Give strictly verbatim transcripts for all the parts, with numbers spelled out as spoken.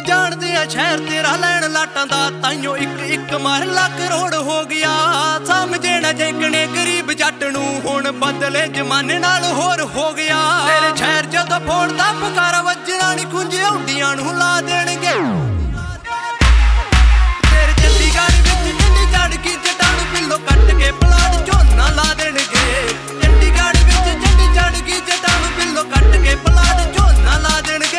ਜਾਣਦੇ ਆ ਸ਼ਹਿਰ ਤੇਰਾ ਲੈਣ ਲਾਟਾਂ ਦਾ, ਤਾਈਓ ਇੱਕ ਇੱਕ ਮਹੱਲਾ ਕਰੋੜ ਹੋ ਗਿਆ। ਸਮਝੇ ਨਾ ਜੇਕਣੇ ਗਰੀਬ ਜੱਟ ਨੂੰ, ਹੁਣ ਬਦਲੇ ਜ਼ਮਾਨੇ ਨਾਲ ਹੋਰ ਹੋ ਗਿਆ। ਤੇਰੇ ਸ਼ਹਿਰ ਜਦੋਂ ਫੋਨ ਦਾ ਪੁਕਾਰਾ ਵੱਜਣਾ ਨੀ, ਖੁੰਝੇ ਉੱਡੀਆਂ ਨੂੰ ਲਾ ਦੇਣਗੇ। ਤੇਰੇ ਚੰਡੀਗੜ੍ਹ ਵਿੱਚ ਚੰਡੀ ਚੜ੍ਹ ਕੇ ਜੱਟਾਂ ਨੂੰ ਪਿੱਲੋ ਕੱਟ ਕੇ ਪਲਾਟ ਝੋਨਾ ਲਾ ਦੇਣਗੇ। ਚੰਡੀਗੜ੍ਹ ਵਿੱਚ ਚੰਡੀ ਚੜ੍ਹ ਕੇ ਜੱਟਾਂ ਨੂੰ ਪਿੱਲੋ ਕੱਟ ਕੇ ਪਲਾਟ ਝੋਨਾ ਲਾ ਦੇਣਗੇ।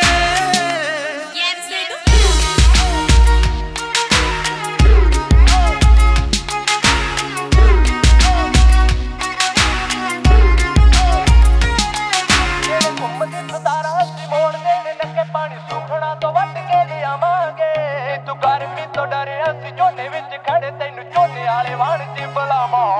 ਤੂੰ ਗਰਮੀ ਤੋਂ ਡਰਿਆ ਸੀ ਝੋਨੇ ਵਿੱਚ ਖੜੇ, ਤੈਨੂੰ ਝੋਨੇ ਵਾਲੇ ਵਾਣ ਚ ਬੁਲਾਵਾਂ।